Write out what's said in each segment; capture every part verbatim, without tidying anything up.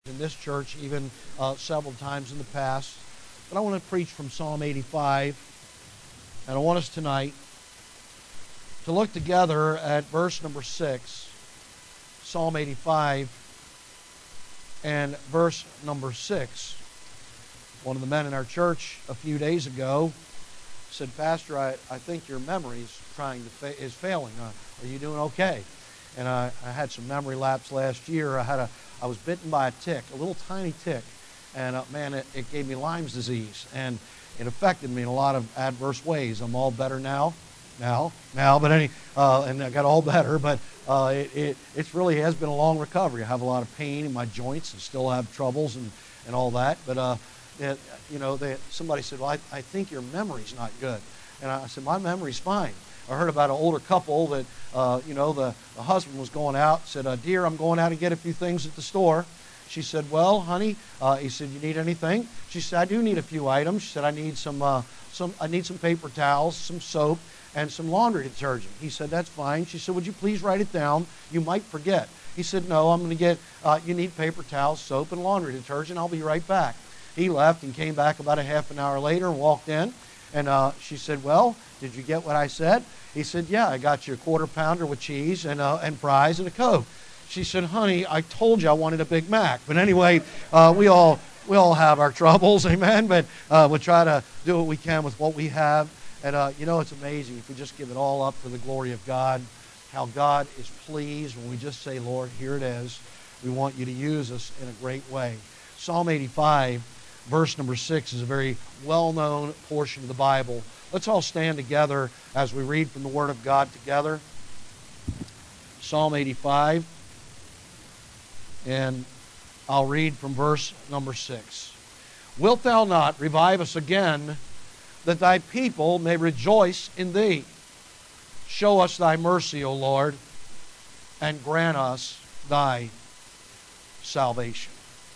in this church even uh, several times in the past. But I want to preach from Psalm eighty-five, and I want us tonight to look together at verse number six, Psalm eighty-five, and verse number six. One of the men in our church a few days ago said, "Pastor, I, I think your memory's trying to fa- is failing. Uh, are you doing okay?" And I, I had some memory lapse last year. I had a I was bitten by a tick, a little tiny tick, and uh, man, it, it gave me Lyme's disease, and it affected me in a lot of adverse ways. I'm all better now, now, now, but any, uh, and I got all better, but uh, it, it it's really has been a long recovery. I have a lot of pain in my joints and still have troubles and, and all that, but uh, it, you know, they, somebody said, "Well, I, I think your memory's not good," and I said, "My memory's fine." I heard about an older couple that, uh, you know, the, the husband was going out, said, uh, "Dear, I'm going out to get a few things at the store." She said, "Well, honey," uh, he said, "you need anything?" She said, "I do need a few items." She said, "I need some, uh, some, I need some paper towels, some soap, and some laundry detergent." He said, "That's fine." She said, "Would you please write it down? You might forget." He said, "No, I'm going to get, uh, you need paper towels, soap, and laundry detergent. I'll be right back." He left and came back about a half an hour later and walked in. And uh, she said, "Well, did you get what I said?" He said, "Yeah, I got you a quarter pounder with cheese and uh, and fries and a Coke." She said, "Honey, I told you I wanted a Big Mac." But anyway, uh, we all we all have our troubles, amen. But uh, we'll try to do what we can with what we have. And uh, you know, it's amazing if we just give it all up for the glory of God, how God is pleased when we just say, "Lord, here it is. We want you to use us in a great way." Psalm eighty-five, verse number six is a very well-known portion of the Bible. Let's all stand together as we read from the Word of God together. Psalm eighty-five, and I'll read from verse number six. "Wilt thou not revive us again, that thy people may rejoice in thee? Show us thy mercy, O Lord, and grant us thy salvation."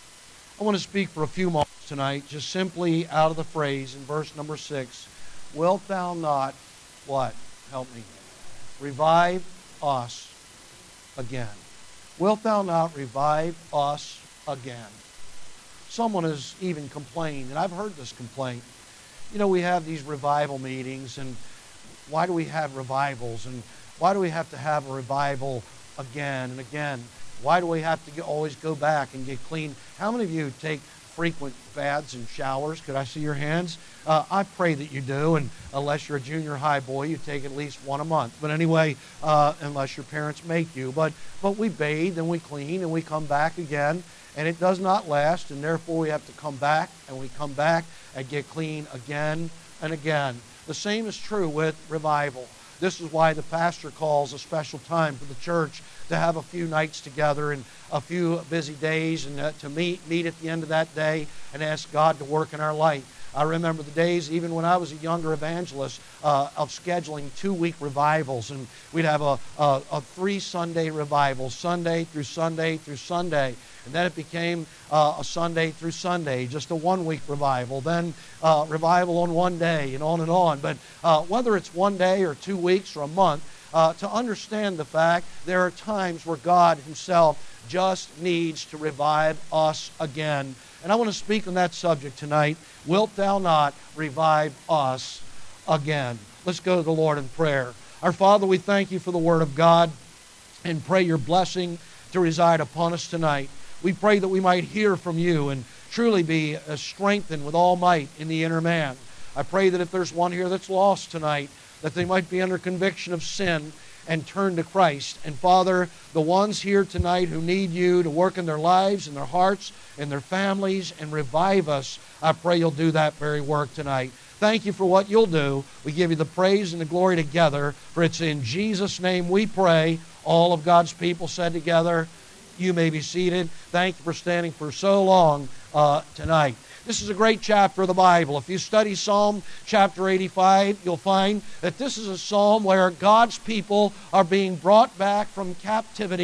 I want to speak for a few moments tonight, just simply out of the phrase in verse number six, "Wilt thou not," what? Help me. "Revive us again." Wilt thou not revive us again? Someone has even complained, and I've heard this complaint. You know, we have these revival meetings, and why do we have revivals? And why do we have to have a revival again and again? Why do we have to get, always go back and get clean? How many of you take frequent baths and showers? Could I see your hands? Uh, I pray that you do, and unless you're a junior high boy, you take at least one a month. But anyway, uh, unless your parents make you. But, but we bathe, and we clean, and we come back again, and it does not last, and therefore we have to come back, and we come back and get clean again and again. The same is true with revival. This is why the pastor calls a special time for the church to have a few nights together and a few busy days, and uh, to meet meet at the end of that day and ask God to work in our life. I remember the days, even when I was a younger evangelist, uh, of scheduling two-week revivals, and we'd have a, a, a three-Sunday revival, Sunday through Sunday through Sunday. And then it became uh, a Sunday through Sunday, just a one-week revival, then uh, revival on one day, and on and on. But uh, whether it's one day or two weeks or a month, uh, to understand the fact there are times where God Himself just needs to revive us again. And I want to speak on that subject tonight. Wilt thou not revive us again? Let's go to the Lord in prayer. Our Father, we thank you for the Word of God and pray your blessing to reside upon us tonight. We pray that we might hear from you and truly be uh, strengthened with all might in the inner man. I pray that if there's one here that's lost tonight, that they might be under conviction of sin and turn to Christ. And Father, the ones here tonight who need you to work in their lives, in their hearts, in their families, and revive us, I pray you'll do that very work tonight. Thank you for what you'll do. We give you the praise and the glory together, for it's in Jesus' name we pray. All of God's people said together, you may be seated. Thank you for standing for so long uh, tonight. This is a great chapter of the Bible. If you study Psalm chapter eighty-five, you'll find that this is a psalm where God's people are being brought back from captivity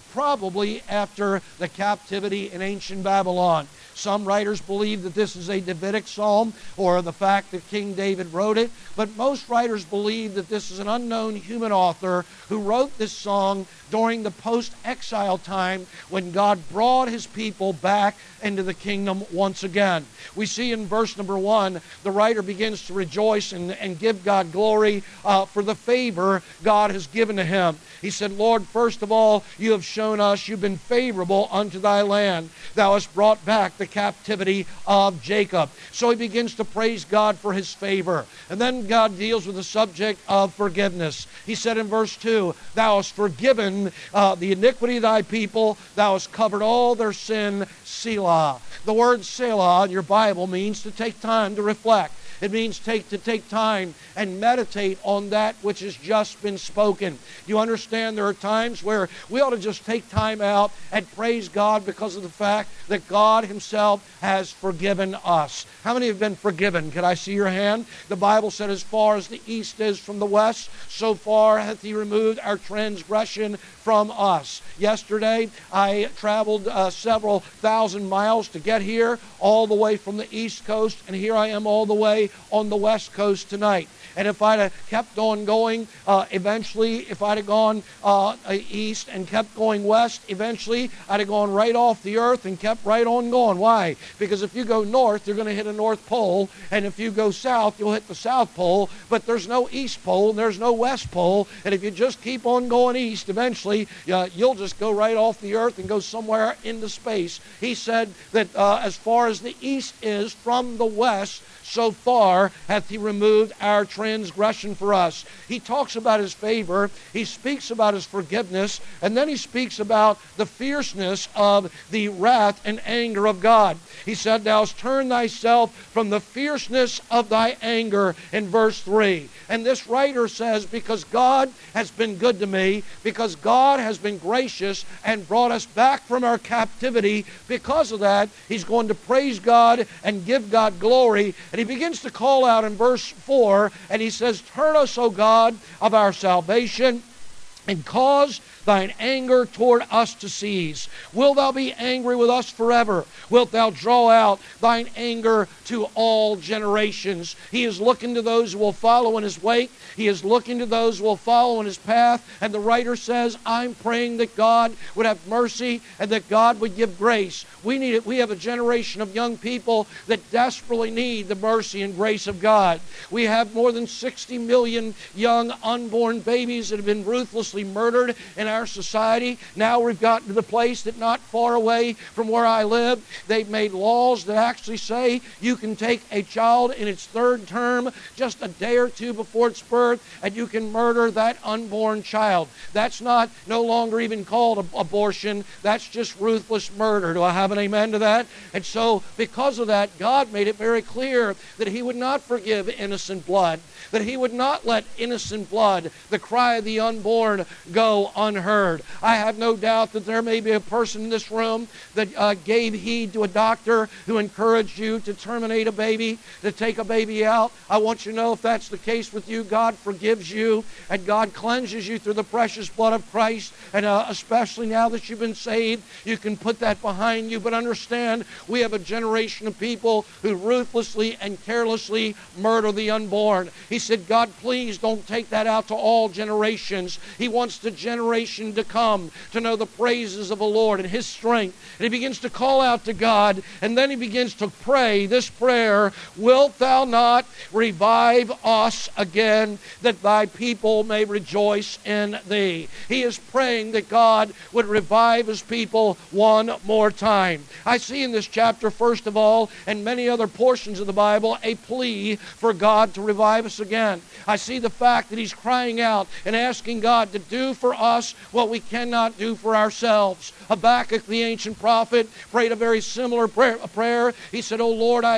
probably after the captivity in ancient Babylon. Some writers believe that this is a Davidic psalm, or the fact that King David wrote it, but most writers believe that this is an unknown human author who wrote this song during the post-exile time when God brought his people back into the kingdom once again. We see in verse number one, the writer begins to rejoice and, and give God glory uh, for the favor God has given to him. He said, Lord, first of all, you have shown us you've been favorable unto thy land. Thou hast brought back the captivity of Jacob. So he begins to praise God for his favor. And then God deals with the subject of forgiveness. He said in verse two, thou hast forgiven uh, the iniquity of thy people. Thou hast covered all their sin, Selah. The word Selah in your Bible means to take time to reflect. It means take to take time and meditate on that which has just been spoken. You understand there are times where we ought to just take time out and praise God because of the fact that God himself has forgiven us. How many have been forgiven? Can I see your hand? The Bible said, as far as the east is from the west, so far hath he removed our transgression from us. Yesterday, I traveled uh, several thousand miles to get here, all the way from the east coast, and here I am all the way on the west coast tonight. And if I'd have kept on going, uh, eventually, if I'd have gone uh, east and kept going west, eventually I'd have gone right off the earth and kept right on going. Why? Because if you go north, you're going to hit a North Pole, and if you go south, you'll hit the South Pole, but there's no East Pole and there's no West Pole, and if you just keep on going east, eventually uh, you'll just go right off the earth and go somewhere into space. He said that uh, as far as the east is from the west, so far hath he removed our transgression for us. He talks about his favor, he speaks about his forgiveness, and then he speaks about the fierceness of the wrath and anger of God. He said, thou hast turned thyself from the fierceness of thy anger, in verse three. And this writer says, because God has been good to me, because God has been gracious and brought us back from our captivity, because of that, he's going to praise God and give God glory. And he begins to call out in verse four, and he says, turn us, O God, of our salvation, and cause thine anger toward us to cease. Wilt thou be angry with us forever? Wilt thou draw out thine anger to all generations? He is looking to those who will follow in his wake. He is looking to those who will follow in his path. And the writer says, I'm praying that God would have mercy and that God would give grace. We need it. We have a generation of young people that desperately need the mercy and grace of God. We have more than sixty million young unborn babies that have been ruthlessly murdered in our society. Now we've gotten to the place that not far away from where I live, they've made laws that actually say you can take a child in its third term just a day or two before its birth, and you can murder that unborn child. That's not no longer even called ab- abortion. That's just ruthless murder. Do I have an amen to that? And so because of that, God made it very clear that he would not forgive innocent blood, that he would not let innocent blood, the cry of the unborn, go unheard. I have no doubt that there may be a person in this room that uh, gave heed to a doctor who encouraged you to terminate a baby, to take a baby out. I want you to know, if that's the case with you, God forgives you and God cleanses you through the precious blood of Christ. And uh, especially now that you've been saved, you can put that behind you. But understand, we have a generation of people who ruthlessly and carelessly murder the unborn. He said, God, please don't take that out to all generations. He wants the generation to come to know the praises of the Lord and his strength. And he begins to call out to God, and then he begins to pray this prayer, wilt thou not revive us again, that thy people may rejoice in thee? He is praying that God would revive his people one more time. I see in this chapter, first of all, and many other portions of the Bible, a plea for God to revive us again. I see the fact that he's crying out and asking God to do for us what we cannot do for ourselves. Habakkuk, the ancient prophet, prayed a very similar prayer. prayer. He said, O Lord, I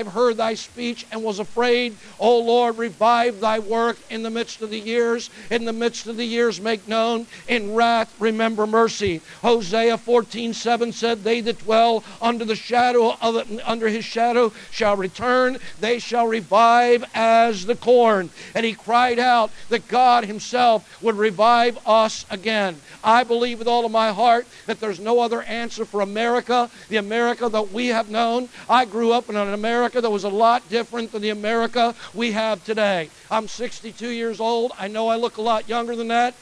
I've heard thy speech and was afraid. O Lord, revive thy work in the midst of the years. In the midst of the years make known. In wrath remember mercy. Hosea fourteen seven said, they that dwell under the shadow of it, under his shadow shall return. They shall revive as the corn. And he cried out that God himself would revive us again. I believe with all of my heart that there's no other answer for America, the America that we have known. I grew up in an America that was a lot different than the America we have today. I'm sixty-two years old. I know I look a lot younger than that.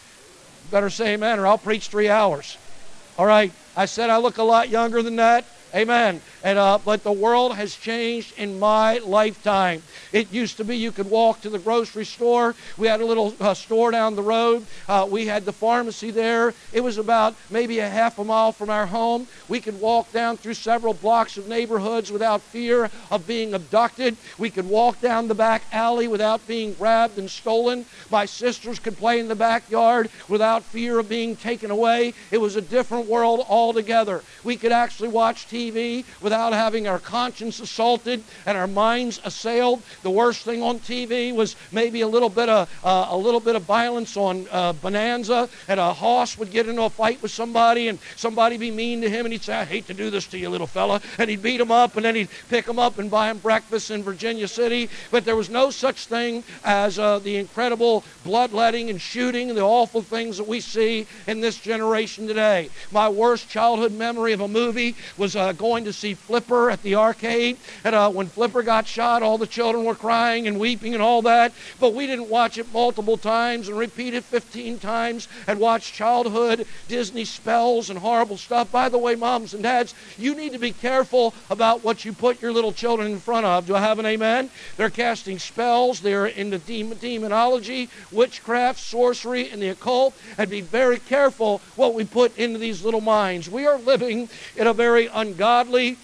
Better say amen or I'll preach three hours. All right. I said I look a lot younger than that. Amen. And uh, but the world has changed in my lifetime. It used to be you could walk to the grocery store. We had a little uh, store down the road. Uh, we had the pharmacy there. It was about maybe a half a mile from our home. We could walk down through several blocks of neighborhoods without fear of being abducted. We could walk down the back alley without being grabbed and stolen. My sisters could play in the backyard without fear of being taken away. It was a different world altogether. We could actually watch T V without having our conscience assaulted and our minds assailed. The worst thing on T V was maybe a little bit of uh, a little bit of violence on uh, Bonanza, and a hoss would get into a fight with somebody, and somebody be mean to him, and he'd say, "I hate to do this to you, little fella," and he'd beat him up, and then he'd pick him up and buy him breakfast in Virginia City. But there was no such thing as uh, the incredible bloodletting and shooting and the awful things that we see in this generation today. My worst childhood memory of a movie was uh, going to see Flipper at the arcade. And uh, when Flipper got shot, all the children were crying and weeping and all that. But we didn't watch it multiple times and repeat it fifteen times and watch childhood Disney spells and horrible stuff. By the way, moms and dads, you need to be careful about what you put your little children in front of. Do I have an amen? They're casting spells. They're into demon, demonology, witchcraft, sorcery, and the occult. And be very careful what we put into these little minds. We are living in a very ungodly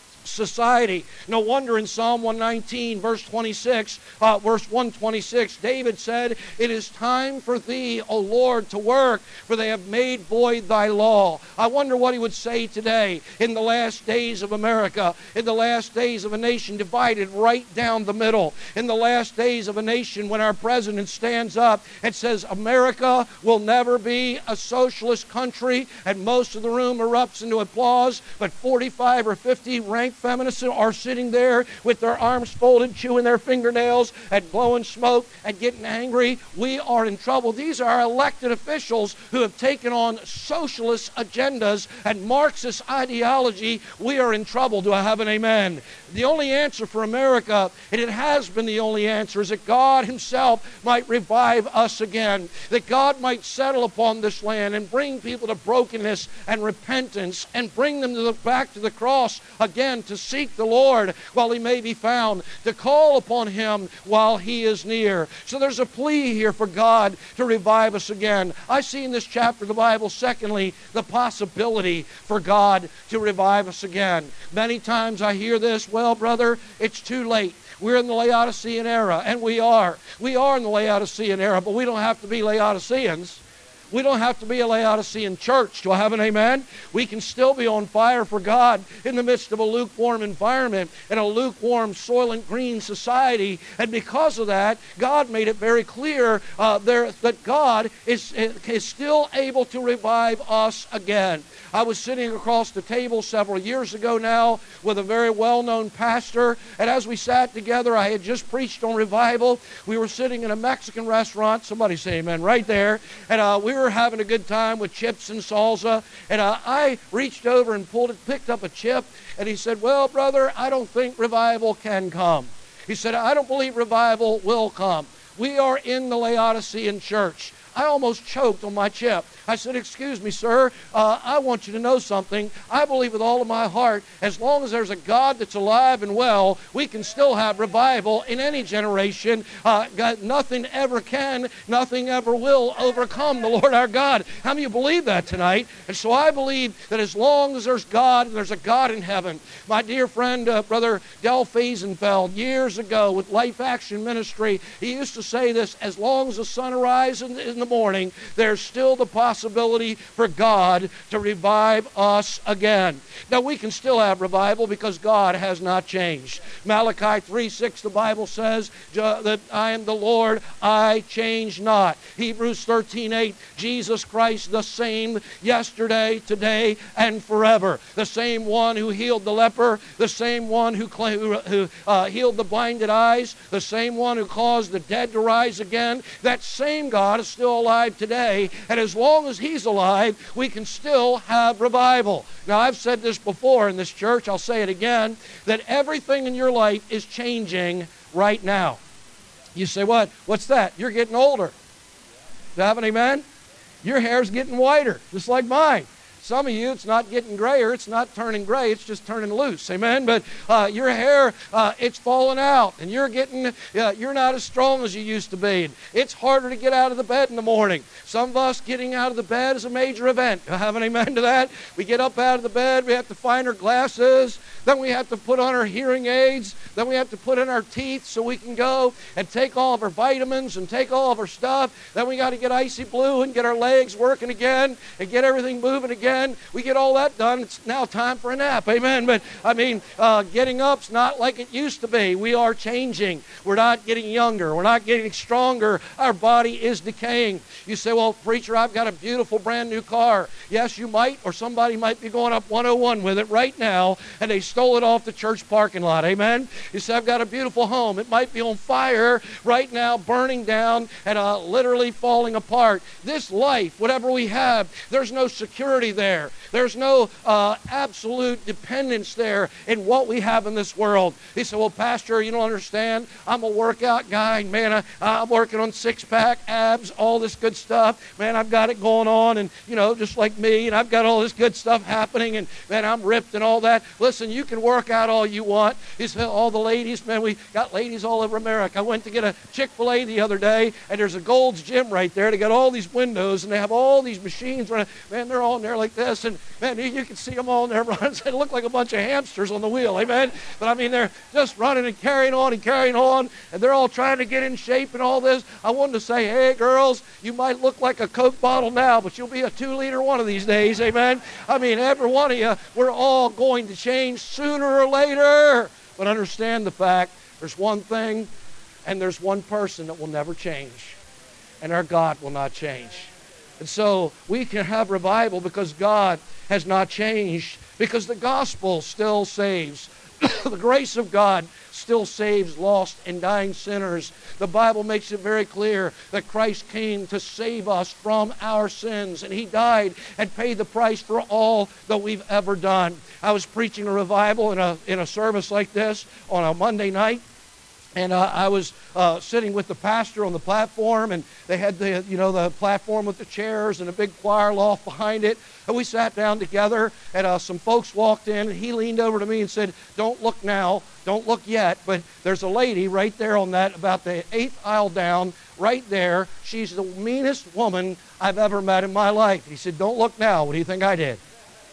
society. No wonder in Psalm one nineteen, verse twenty-six, uh, verse one twenty-six, David said, "It is time for thee, O Lord, to work, for they have made void thy law." I wonder what he would say today in the last days of America, in the last days of a nation divided right down the middle, in the last days of a nation when our president stands up and says, "America will never be a socialist country," and most of the room erupts into applause, but forty-five or fifty rank feminists are sitting there with their arms folded, chewing their fingernails and blowing smoke and getting angry. We are in trouble. These are elected officials who have taken on socialist agendas and Marxist ideology. We are in trouble. Do I have an amen? The only answer for America, and it has been the only answer, is that God himself might revive us again, that God might settle upon this land and bring people to brokenness and repentance and bring them to the, back to the cross again, to seek the Lord while he may be found, to call upon him while he is near. So there's a plea here for God to revive us again. I see in this chapter of the Bible, secondly, the possibility for God to revive us again. Many times I hear this, "Well, brother, it's too late. We're in the Laodicean era," and we are. We are in the Laodicean era, but we don't have to be Laodiceans. We don't have to be a Laodicean church. Do I have an amen? We can still be on fire for God in the midst of a lukewarm environment and a lukewarm, soylent green society. And because of that, God made it very clear uh, there, that God is, is still able to revive us again. I was sitting across the table several years ago now with a very well-known pastor, and as we sat together, I had just preached on revival. We were sitting in a Mexican restaurant. Somebody say amen right there. And uh, we were having a good time with chips and salsa, and uh, I reached over and pulled it, picked up a chip, and he said, "Well, brother, I don't think revival can come." He said, "I don't believe revival will come. We are in the Laodicean church." I almost choked on my chip. I said, "Excuse me, sir, uh, I want you to know something. I believe with all of my heart, as long as there's a God that's alive and well, we can still have revival in any generation. Uh, God, nothing ever can, nothing ever will overcome the Lord our God." How many of you believe that tonight? And so I believe that as long as there's God, and there's a God in heaven. My dear friend, uh, Brother Del Fiesenfeld, years ago with Life Action Ministry, he used to say this: as long as the sun arises in the morning, there's still the possibility possibility for God to revive us again. Now, we can still have revival because God has not changed. Malachi three six, the Bible says that I am the Lord, I change not. Hebrews thirteen eight, Jesus Christ the same yesterday, today, and forever. The same one who healed the leper, the same one who, who, who uh, healed the blinded eyes, the same one who caused the dead to rise again. That same God is still alive today, and as long as He's alive, we can still have revival. Now, I've said this before in this church, I'll say it again, that everything in your life is changing right now. You say, what? What's that? You're getting older. Do you have an amen? Your hair's getting whiter, just like mine. Some of you, it's not getting grayer. It's not turning gray. It's just turning loose. Amen? But uh, your hair, uh, it's falling out. And you're getting, uh, you're not as strong as you used to be. And it's harder to get out of the bed in the morning. Some of us getting out of the bed is a major event. Have an amen to that? We get up out of the bed. We have to find our glasses. Then we have to put on our hearing aids. Then we have to put in our teeth so we can go and take all of our vitamins and take all of our stuff. Then we got to get Icy Blue and get our legs working again and get everything moving again. We get all that done. It's now time for a nap. Amen. But, I mean, uh, getting up's not like it used to be. We are changing. We're not getting younger. We're not getting stronger. Our body is decaying. You say, well, preacher, I've got a beautiful brand new car. Yes, you might, or somebody might be going up one oh one with it right now, and they stole it off the church parking lot. Amen. You say, I've got a beautiful home. It might be on fire right now, burning down and uh, literally falling apart. This life, whatever we have, there's no security there. There. There's no uh, absolute dependence there in what we have in this world. He said, well, Pastor, you don't understand. I'm a workout guy. Man, I, I'm working on six-pack, abs, all this good stuff. Man, I've got it going on, and, you know, just like me, and I've got all this good stuff happening, and, man, I'm ripped and all that. Listen, you can work out all you want. He said, all the ladies, man, we got ladies all over America. I went to get a Chick-fil-A the other day, and there's a Gold's Gym right there. They got all these windows, and they have all these machines running. Man, they're all in there like this, and man, you can see them all in there running. They look like a bunch of hamsters on the wheel, amen? But I mean, they're just running and carrying on and carrying on, and they're all trying to get in shape and all this. I wanted to say, hey, girls, you might look like a Coke bottle now, but you'll be a two-liter one of these days, amen? I mean, every one of you, we're all going to change sooner or later. But understand the fact, there's one thing, and there's one person that will never change, and our God will not change. And so we can have revival because God has not changed, because the gospel still saves. The grace of God still saves lost and dying sinners. The Bible makes it very clear that Christ came to save us from our sins, and He died and paid the price for all that we've ever done. I was preaching a revival in a, in a service like this on a Monday night. And uh, I was uh, sitting with the pastor on the platform, and they had the, you know, the platform with the chairs and a big choir loft behind it. And we sat down together, and uh, some folks walked in, and he leaned over to me and said, don't look now, don't look yet, but there's a lady right there on that, about the eighth aisle down, right there. She's the meanest woman I've ever met in my life. He said, don't look now. What do you think I did?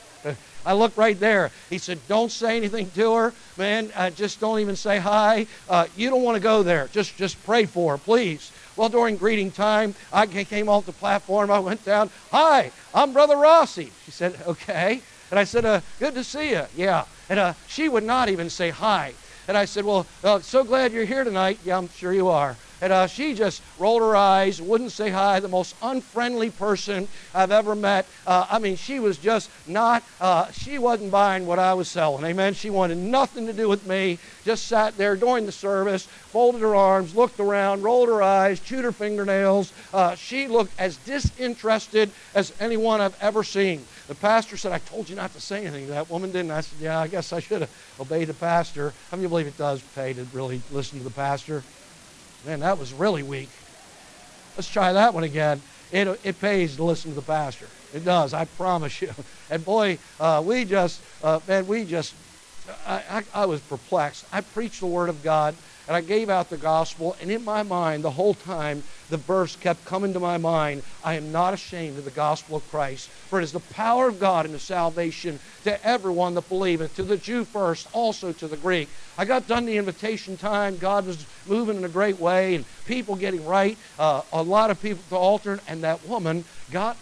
I looked right there. He said, don't say anything to her. Man, uh, just don't even say hi. Uh, you don't want to go there. Just, just pray for her, please. Well, during greeting time, I came off the platform. I went down. Hi, I'm Brother Rossi. She said, okay. And I said, uh, good to see you. Yeah. And uh, she would not even say hi. And I said, well, uh, so glad you're here tonight. Yeah, I'm sure you are. And uh, she just rolled her eyes, wouldn't say hi, the most unfriendly person I've ever met. Uh, I mean, she was just not, uh, she wasn't buying what I was selling, amen? She wanted nothing to do with me, just sat there during the service, folded her arms, looked around, rolled her eyes, chewed her fingernails. Uh, she looked as disinterested as anyone I've ever seen. The pastor said, I told you not to say anything to that woman, didn't I? I said, yeah, I guess I should have obeyed the pastor. How many believe it does pay to really listen to the pastor? Man, that was really weak. Let's try that one again. It, it pays to listen to the pastor. It does, I promise you. And boy, uh, we just, uh, man, we just, I, I, I was perplexed. I preached the Word of God, and I gave out the gospel, and in my mind, the whole time, the verse kept coming to my mind, I am not ashamed of the gospel of Christ, for it is the power of God unto salvation to everyone that believeth, to the Jew first, also to the Greek. I got done the invitation time. God was moving in a great way, and people getting right, uh, a lot of people to the altar, and that woman got up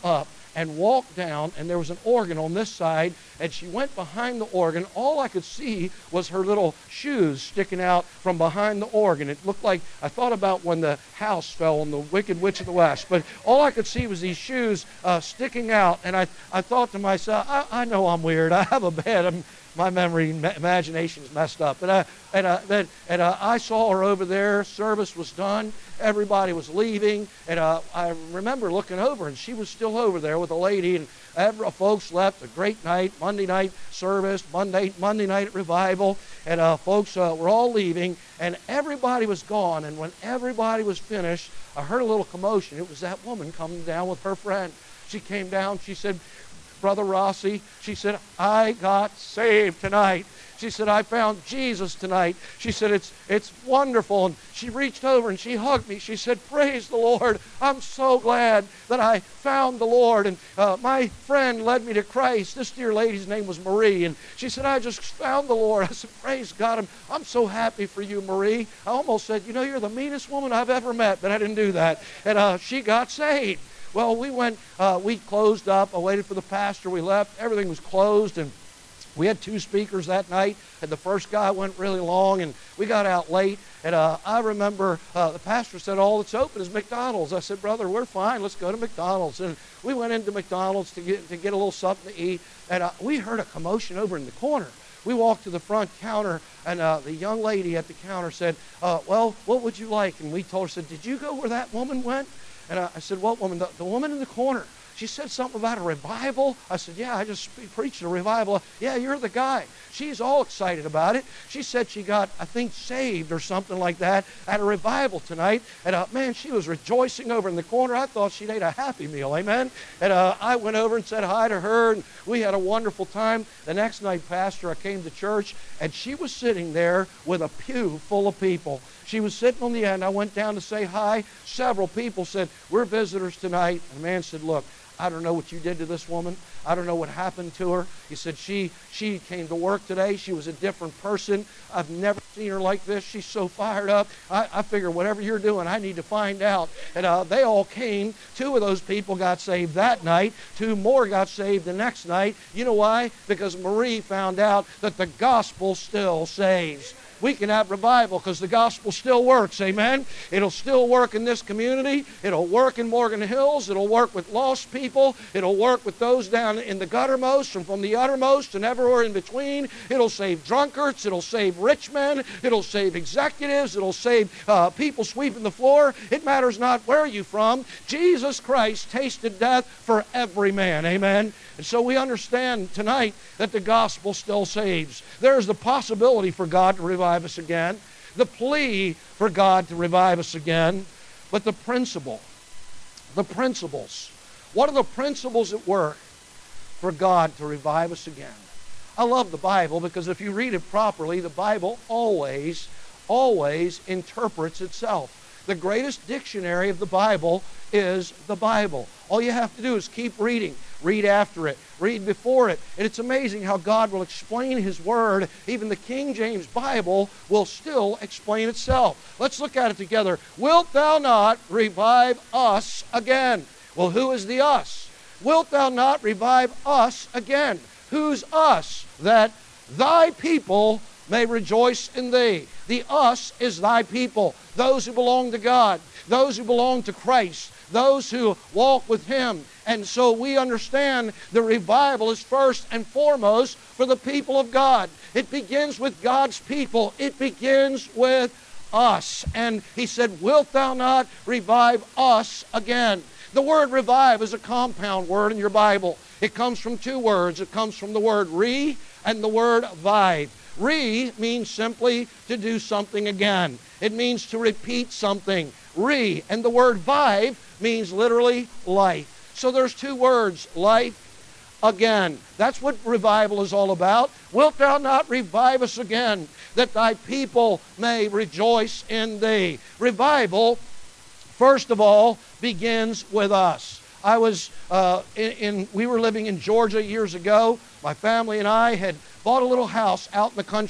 and walked down, and there was an organ on this side, and she went behind the organ. All I could see was her little shoes sticking out from behind the organ. It looked like, I thought about when the house fell on the Wicked Witch of the West, but all I could see was these shoes uh, sticking out, and I, I thought to myself, I, I know I'm weird. I have a bad, I'm, my memory, ma- imagination is messed up. And, I, and, uh, and, and uh, I saw her over there. Service was done. Everybody was leaving. And uh, I remember looking over, and she was still over there with a lady. And every, folks left. A great night, Monday night service, Monday, Monday night at revival. And uh, folks uh, were all leaving, and everybody was gone. And when everybody was finished, I heard a little commotion. It was that woman coming down with her friend. She came down. She said, Brother Rossi, she said, I got saved tonight. She said, I found Jesus tonight. She said, it's it's wonderful. And she reached over and she hugged me. She said, praise the Lord. I'm so glad that I found the Lord. And uh, my friend led me to Christ. This dear lady's name was Marie. And she said, I just found the Lord. I said, praise God. I'm, I'm so happy for you, Marie. I almost said, you know, you're the meanest woman I've ever met, but I didn't do that. And uh, she got saved. Well, we went, uh, we closed up. I waited for the pastor. We left. Everything was closed, and we had two speakers that night, and the first guy went really long, and we got out late. And uh, I remember uh, the pastor said, all that's open is McDonald's. I said, brother, we're fine. Let's go to McDonald's. And we went into McDonald's to get, to get a little something to eat, and uh, we heard a commotion over in the corner. We walked to the front counter, and uh, the young lady at the counter said, uh, well, what would you like? And we told her, said, did you go where that woman went? And I said, what woman? The, the woman in the corner. She said something about a revival. I said, yeah, I just preached a revival. Yeah, you're the guy. She's all excited about it. She said she got, I think, saved or something like that at a revival tonight. And, uh, man, she was rejoicing over in the corner. I thought she'd ate a Happy Meal, amen? And uh, I went over and said hi to her, and we had a wonderful time. The next night, Pastor, I came to church, and she was sitting there with a pew full of people. She was sitting on the end. I went down to say hi. Several people said, we're visitors tonight. And the man said, look, I don't know what you did to this woman. I don't know what happened to her. He said, she she came to work today. She was a different person. I've never seen her like this. She's so fired up. I, I figure whatever you're doing, I need to find out. And uh, they all came. Two of those people got saved that night. Two more got saved the next night. You know why? Because Marie found out that the gospel still saves. We can have revival because the gospel still works, amen? It'll still work in this community. It'll work in Morgan Hills. It'll work with lost people. It'll work with those down in the guttermost and from the uttermost and everywhere in between. It'll save drunkards. It'll save rich men. It'll save executives. It'll save uh, people sweeping the floor. It matters not where you're from. Jesus Christ tasted death for every man, amen? And so we understand tonight that the gospel still saves. There is the possibility for God to revive us again, the plea for God to revive us again, but the principle, the principles. What are the principles at work for God to revive us again? I love the Bible because if you read it properly, the Bible always, always interprets itself. The greatest dictionary of the Bible is the Bible. All you have to do is keep reading. Read after it. Read before it. And it's amazing how God will explain His Word. Even the King James Bible will still explain itself. Let's look at it together. Wilt thou not revive us again? Well, who is the us? Wilt thou not revive us again? Who's us? That thy people may rejoice in thee. The us is thy people. Those who belong to God. Those who belong to Christ. Those who walk with Him. And so we understand the revival is first and foremost for the people of God. It begins with God's people. It begins with us. And He said, wilt thou not revive us again? The word revive is a compound word in your Bible. It comes from two words. It comes from the word re and the word vive. Re means simply to do something again. It means to repeat something. Re, and the word vive means literally life. So there's two words, life again. That's what revival is all about. Wilt thou not revive us again, that thy people may rejoice in thee? Revival, first of all, begins with us. I was uh, in, in, we were living in Georgia years ago. My family and I had bought a little house out in the country.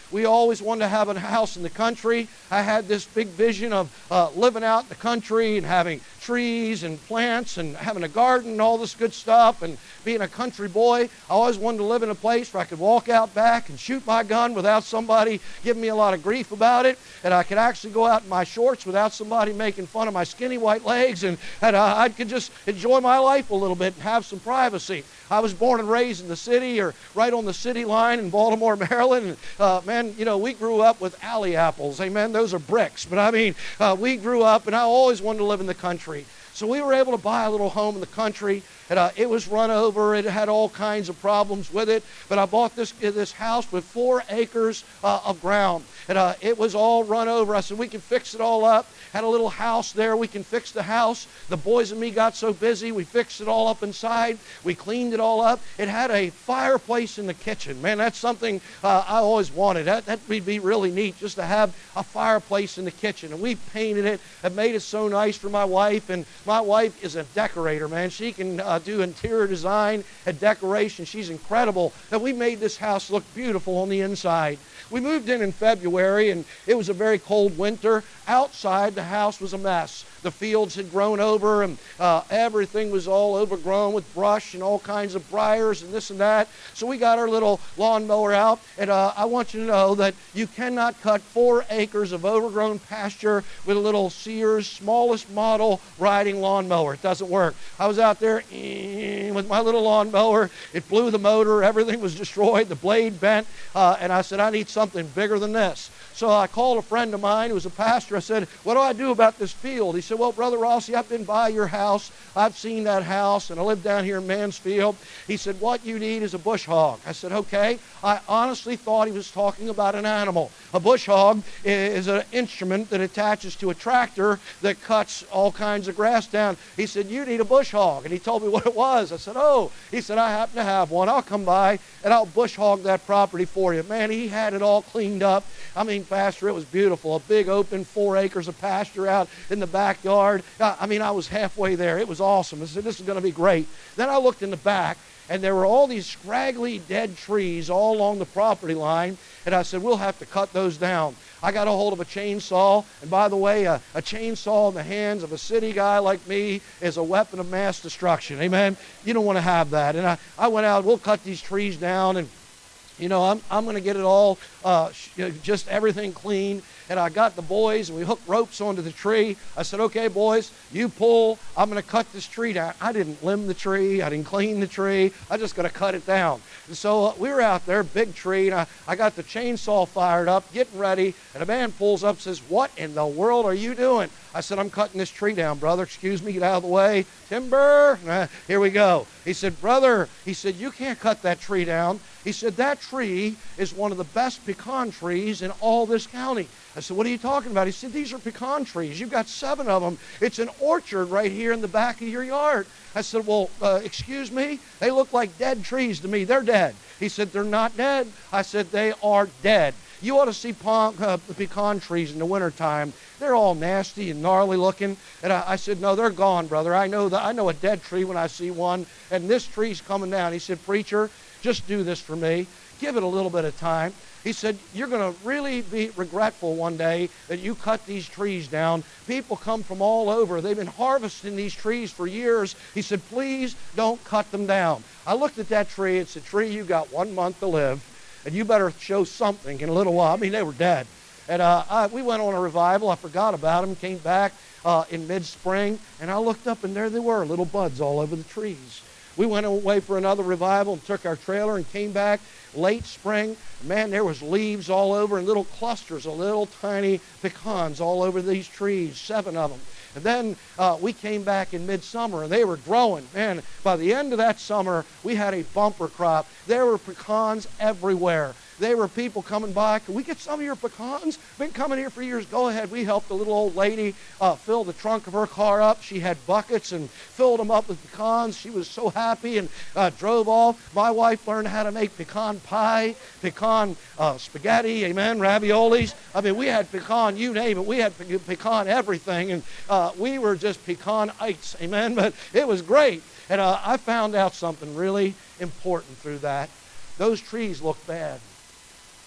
We always wanted to have a house in the country. I had this big vision of uh, living out in the country and having trees and plants and having a garden and all this good stuff and being a country boy. I always wanted to live in a place where I could walk out back and shoot my gun without somebody giving me a lot of grief about it, and I could actually go out in my shorts without somebody making fun of my skinny white legs, and, and uh, I could just enjoy my life a little bit and have some privacy. I was born and raised in the city, or right on the city line in Baltimore, Maryland. And, uh, man, you know, we grew up with alley apples. Amen. Those are bricks. But I mean, uh, we grew up, and I always wanted to live in the country. So we were able to buy a little home in the country. And, uh, it was run over. It had all kinds of problems with it. But I bought this this house with four acres uh, of ground. And uh, it was all run over. I said, we can fix it all up. Had a little house there. We can fix the house. The boys and me got so busy. We fixed it all up inside. We cleaned it all up. It had a fireplace in the kitchen. Man, that's something uh, I always wanted. That, that would be really neat, just to have a fireplace in the kitchen. And we painted it and made it so nice for my wife. And my wife is a decorator, man. She can uh, do interior design and decoration. She's incredible. And we made this house look beautiful on the inside. We moved in in February, and it was a very cold winter. Outside, the house was a mess. The fields had grown over, and uh, everything was all overgrown with brush and all kinds of briars and this and that. So we got our little lawnmower out, and uh, I want you to know that you cannot cut four acres of overgrown pasture with a little Sears smallest model riding lawnmower. It doesn't work. I was out there with my little lawnmower. It blew the motor. Everything was destroyed. The blade bent, uh, and I said, I need something bigger than this. So I called a friend of mine who was a pastor. I said, what do I do about this field? He said, well, Brother Rossi, I've been by your house. I've seen that house, and I live down here in Mansfield. He said, what you need is a bush hog. I said, okay. I honestly thought he was talking about an animal. A bush hog is an instrument that attaches to a tractor that cuts all kinds of grass down. He said, you need a bush hog. And he told me what it was. I said, oh. He said, I happen to have one. I'll come by, and I'll bush hog that property for you. Man, he had it all cleaned up. I mean, Pastor, it was beautiful. A big open four acres of pasture out in the backyard. I mean, I was halfway there. It was awesome. I said, this is going to be great. Then I looked in the back, and there were all these scraggly dead trees all along the property line. And I said, we'll have to cut those down. I got a hold of a chainsaw. And by the way, a, a chainsaw in the hands of a city guy like me is a weapon of mass destruction. Amen? You don't want to have that. And I, I went out, we'll cut these trees down, and you know, I'm, I'm going to get it all, uh, just everything clean. And I got the boys, and we hooked ropes onto the tree. I said, okay, boys, you pull. I'm going to cut this tree down. I didn't limb the tree. I didn't clean the tree. I just got to cut it down. And so uh, we were out there, big tree, and I, I got the chainsaw fired up, getting ready. And a man pulls up and says, what in the world are you doing? I said, I'm cutting this tree down, brother. Excuse me, get out of the way. Timber. Uh, here we go. He said, brother, he said, you can't cut that tree down. He said, that tree is one of the best pecan trees in all this county. I said, what are you talking about? He said, these are pecan trees. You've got seven of them. It's an orchard right here in the back of your yard. I said, well, uh, excuse me? They look like dead trees to me. They're dead. He said, they're not dead. I said, they are dead. You ought to see pecan, uh, pecan trees in the wintertime. They're all nasty and gnarly looking. And I, I said, no, they're gone, brother. I know that. I know a dead tree when I see one. And this tree's coming down. He said, preacher, just do this for me. Give it a little bit of time. He said, you're going to really be regretful one day that you cut these trees down. People come from all over. They've been harvesting these trees for years. He said, please don't cut them down. I looked at that tree. It's a tree you got one month to live, and you better show something in a little while. I mean, they were dead. And uh, I, we went on a revival. I forgot about them, came back uh, in mid-spring, and I looked up, and there they were, little buds all over the trees. We went away for another revival and took our trailer and came back late spring. Man, there was leaves all over and little clusters of little tiny pecans all over these trees, seven of them. And then uh, we came back in midsummer, and they were growing. Man, by the end of that summer, we had a bumper crop. There were pecans everywhere. There were people coming by. Can we get some of your pecans? Been coming here for years. Go ahead. We helped a little old lady uh, fill the trunk of her car up. She had buckets and filled them up with pecans. She was so happy and uh, drove off. My wife learned how to make pecan pie, pecan uh, spaghetti, amen, raviolis. I mean, we had pecan, you name it. We had pe- pecan everything, and uh, we were just pecanites, amen. But it was great. And uh, I found out something really important through that. Those trees look bad.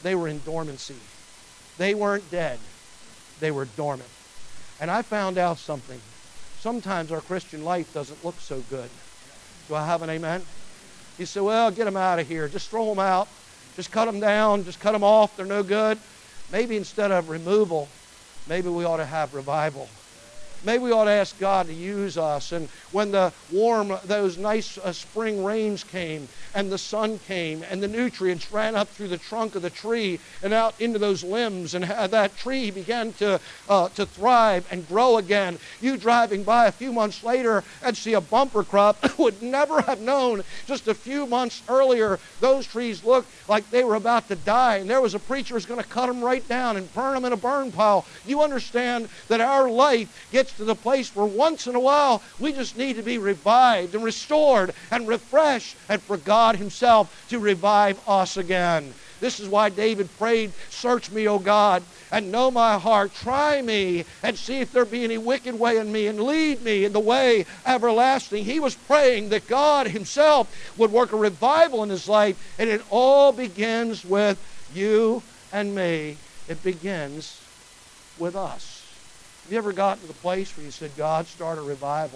they were in dormancy. They weren't dead. They were dormant. And I found out something. Sometimes our Christian life doesn't look so good. Do I have an amen? You say, well, get them out of here. Just throw them out. Just cut them down. Just cut them off. They're no good. Maybe instead of removal, maybe we ought to have revival. Maybe we ought to ask God to use us. And when the warm, those nice uh, spring rains came, and the sun came, and the nutrients ran up through the trunk of the tree and out into those limbs, and that tree began to, uh, to thrive and grow again, you driving by a few months later and see a bumper crop would never have known just a few months earlier those trees looked like they were about to die, and there was a preacher who's going to cut them right down and burn them in a burn pile. You understand that our life gets to the place where once in a while we just need to be revived and restored and refreshed, and for God Himself to revive us again. This is why David prayed, search me, O God, and know my heart. Try me and see if there be any wicked way in me, and lead me in the way everlasting. He was praying that God Himself would work a revival in his life, and it all begins with you and me. It begins with us. Have you ever gotten to the place where you said, God, start a revival?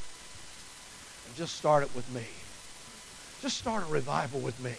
And just start it with me. Just start a revival with me.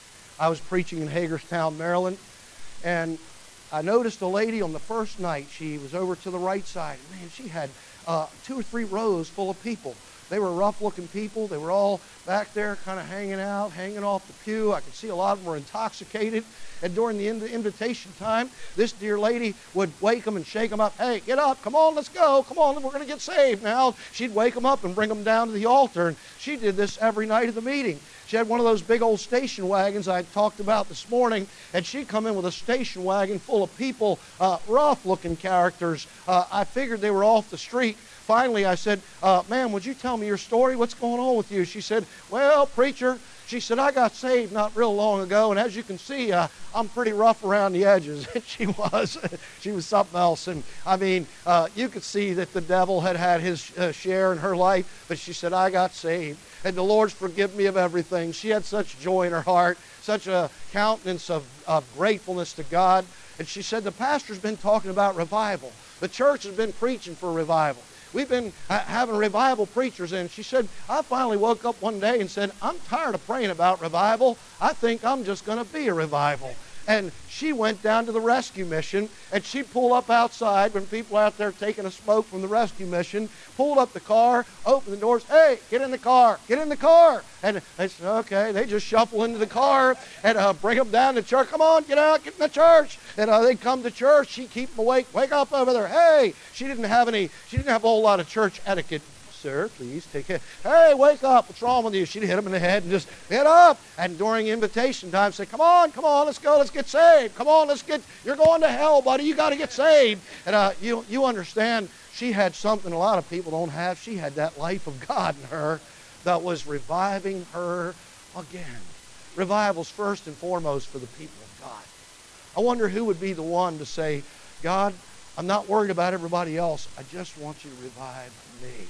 I was preaching in Hagerstown, Maryland, and I noticed a lady on the first night. She was over to the right side. Man, she had uh, two or three rows full of people. They were rough-looking people. They were all back there kind of hanging out, hanging off the pew. I could see a lot of them were intoxicated. And during the invitation time, this dear lady would wake them and shake them up. Hey, get up. Come on, let's go. Come on, we're going to get saved now. She'd wake them up and bring them down to the altar. And she did this every night of the meeting. She had one of those big old station wagons I talked about this morning, and she'd come in with a station wagon full of people, uh, rough-looking characters. Uh, I figured they were off the street. Finally, I said, uh, ma'am, would you tell me your story? What's going on with you? She said, well, preacher, she said, I got saved not real long ago, and as you can see, uh, I'm pretty rough around the edges. And she was. She was something else. And, I mean, uh, you could see that the devil had had his uh, share in her life, but she said, I got saved, and the Lord's forgiven me of everything. She had such joy in her heart, such a countenance of, of gratefulness to God. And she said, the pastor's been talking about revival. The church has been preaching for revival. We've been uh, having revival preachers, and she said, I finally woke up one day and said, I'm tired of praying about revival. I think I'm just going to be a revival. And she went down to the rescue mission, and she'd pull up outside when people out there taking a smoke from the rescue mission, pulled up the car, opened the doors, hey, get in the car, get in the car. And they said, okay, they just shuffle into the car and uh, bring them down to church. Come on, get out, get in the church. And uh, they'd come to church, she'd keep them awake, wake up over there, hey. She didn't have any, she didn't have a whole lot of church etiquette. Sir, please take care. Hey, wake up. What's wrong with you? She'd hit him in the head and just, get up. And during invitation time, say, come on, come on, let's go, let's get saved. Come on, let's get, you're going to hell, buddy. You got to get saved. And uh, you, you understand, she had something a lot of people don't have. She had that life of God in her that was reviving her again. Revival's first and foremost for the people of God. I wonder who would be the one to say, God, I'm not worried about everybody else. I just want you to revive me.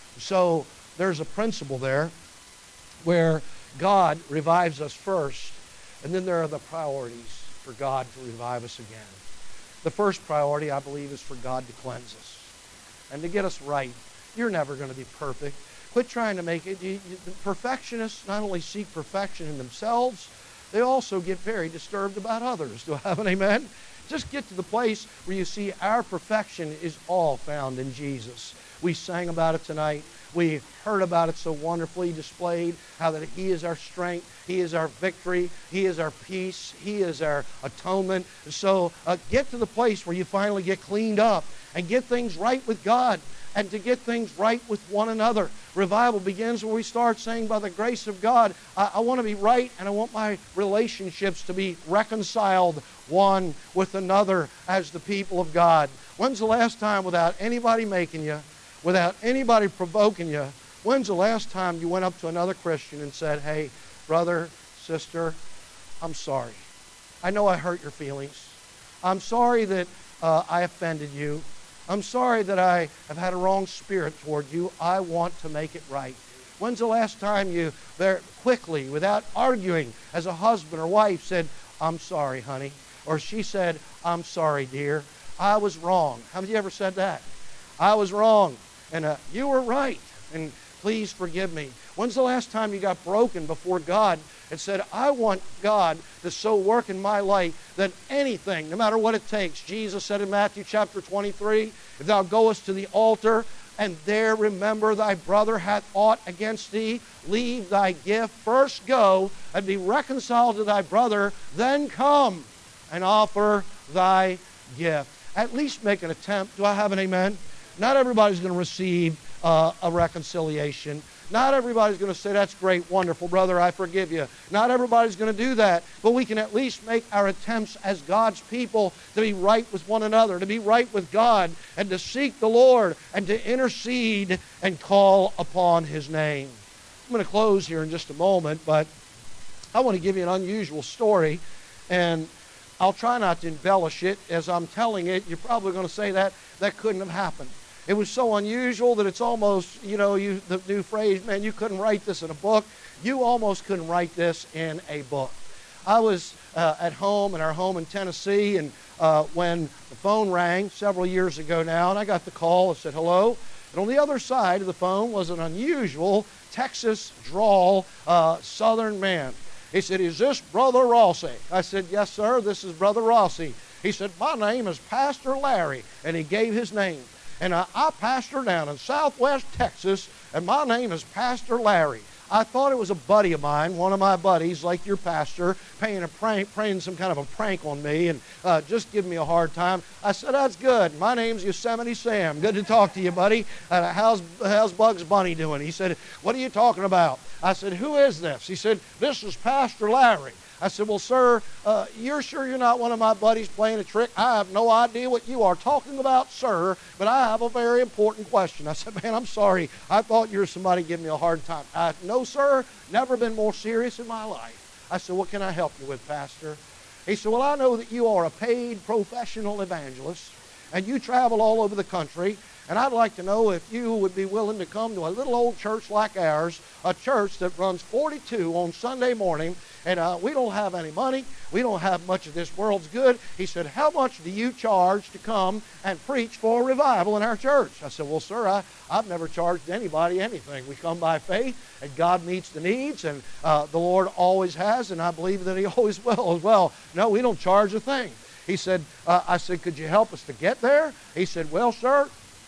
So there's a principle there where God revives us first, and then there are the priorities for God to revive us again. The first priority, I believe, is for God to cleanse us and to get us right. You're never going to be perfect. Quit trying to make it. You, you, perfectionists not only seek perfection in themselves, they also get very disturbed about others. Do I have an amen? Just get to the place where you see our perfection is all found in Jesus. We sang about it tonight. We heard about it so wonderfully displayed, how that He is our strength, He is our victory, He is our peace, He is our atonement. So uh, get to the place where you finally get cleaned up and get things right with God and to get things right with one another. Revival begins when we start saying, by the grace of God, I, I want to be right, and I want my relationships to be reconciled one with another as the people of God. When's the last time, without anybody making you, without anybody provoking you, when's the last time you went up to another Christian and said, hey, brother, sister, I'm sorry. I know I hurt your feelings. I'm sorry that uh, I offended you. I'm sorry that I have had a wrong spirit toward you. I want to make it right. When's the last time you, very quickly, without arguing, as a husband or wife, said, I'm sorry, honey. Or she said, I'm sorry, dear. I was wrong. Have you ever said that? I was wrong, and uh, you were right, and please forgive me. When's the last time you got broken before God and said, I want God to so work in my life that anything, no matter what it takes. Jesus said in Matthew chapter twenty-three, if thou goest to the altar, and there remember thy brother hath aught against thee, leave thy gift, first go and be reconciled to thy brother, then come and offer thy gift. At least make an attempt. Do I have an amen? Not everybody's going to receive uh, a reconciliation. Not everybody's going to say, that's great, wonderful, brother, I forgive you. Not everybody's going to do that, but we can at least make our attempts as God's people to be right with one another, to be right with God, and to seek the Lord, and to intercede and call upon His name. I'm going to close here in just a moment, but I want to give you an unusual story, and I'll try not to embellish it. As I'm telling it, you're probably going to say that that couldn't have happened. It was so unusual that it's almost, you know, you, the new phrase, man, you couldn't write this in a book. You almost couldn't write this in a book. I was uh, at home, in our home in Tennessee, and uh, when the phone rang several years ago now, and I got the call, it said, hello. And on the other side of the phone was an unusual Texas drawl uh, southern man. He said, is this Brother Rossi? I said, yes, sir, this is Brother Rossi. He said, my name is Pastor Larry, and he gave his name. And I, I pastor down in southwest Texas, and my name is Pastor Larry. I thought it was a buddy of mine, one of my buddies, like your pastor, paying a prank, playing some kind of a prank on me and uh, just giving me a hard time. I said, that's good. My name's Yosemite Sam. Good to talk to you, buddy. Uh, how's, how's Bugs Bunny doing? He said, what are you talking about? I said, who is this? He said, this is Pastor Larry. I said, well, sir, uh, you're sure you're not one of my buddies playing a trick? I have no idea what you are talking about, sir, but I have a very important question. I said, man, I'm sorry. I thought you were somebody giving me a hard time. I, no, sir, never been more serious in my life. I said, what can I help you with, Pastor? He said, well, I know that you are a paid professional evangelist, and you travel all over the country, and I'd like to know if you would be willing to come to a little old church like ours, a church that runs forty-two on Sunday morning, and uh, we don't have any money. We don't have much of this world's good. He said, how much do you charge to come and preach for a revival in our church? I said, well, sir, I, I've never charged anybody anything. We come by faith, and God meets the needs, and uh, the Lord always has, and I believe that He always will as well. No, we don't charge a thing. He said, uh, I said, could you help us to get there? He said, well, sir,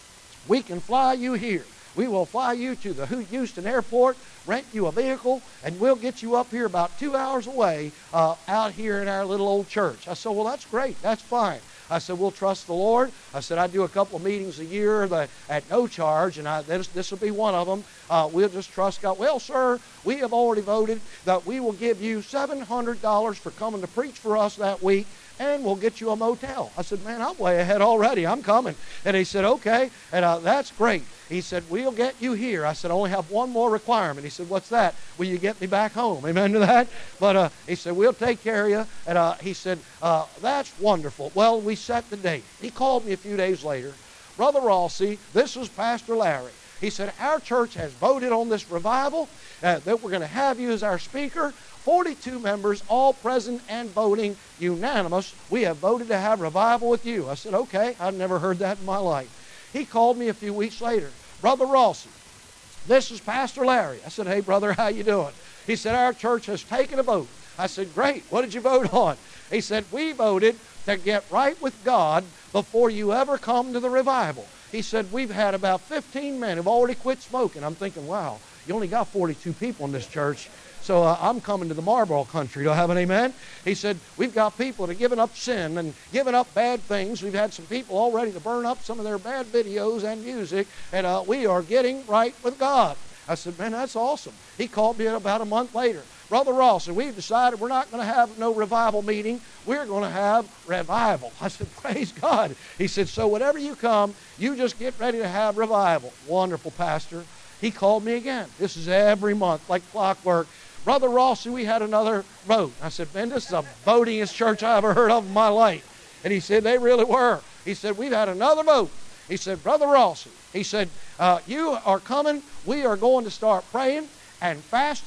we can fly you here. We will fly you to the Houston airport, rent you a vehicle, and we'll get you up here about two hours away uh, out here in our little old church. I said, well, that's great. That's fine. I said, we'll trust the Lord. I said, I do a couple of meetings a year that, at no charge, and I, this, this will be one of them. Uh, we'll just trust God. Well, sir, we have already voted that we will give you seven hundred dollars for coming to preach for us that week, and we'll get you a motel. I said, man, I'm way ahead already. I'm coming. And he said, okay, and uh, that's great. He said, we'll get you here. I said, I only have one more requirement. He said, what's that? Will you get me back home? Amen to that? But uh, he said, we'll take care of you. And uh, he said, uh, that's wonderful. Well, we set the date. He called me a few days later. Brother Rossi, this is Pastor Larry. He said, our church has voted on this revival, uh, that we're going to have you as our speaker. forty-two members, all present and voting, unanimous. We have voted to have revival with you. I said, okay, I've never heard that in my life. He called me a few weeks later. Brother Rossi, this is Pastor Larry. I said, hey, brother, how you doing? He said, our church has taken a vote. I said, great. What did you vote on? He said, we voted to get right with God before you ever come to the revival. He said, we've had about fifteen men who've already quit smoking. I'm thinking, wow, you only got forty-two people in this church. So uh, I'm coming to the Marlboro country. Do I have an amen? He said, we've got people that have given up sin and given up bad things. We've had some people already to burn up some of their bad videos and music, and uh, we are getting right with God. I said, man, that's awesome. He called me about a month later. Brother Ross, and we've decided we're not going to have no revival meeting. We're going to have revival. I said, praise God. He said, so whenever you come, you just get ready to have revival. Wonderful, Pastor. He called me again. This is every month, like clockwork. Brother Rossi, we had another vote. I said, man, this is the votingest church I ever heard of in my life. And he said, they really were. He said, we've had another vote. He said, Brother Rossi, he said, uh, you are coming. We are going to start praying and fasting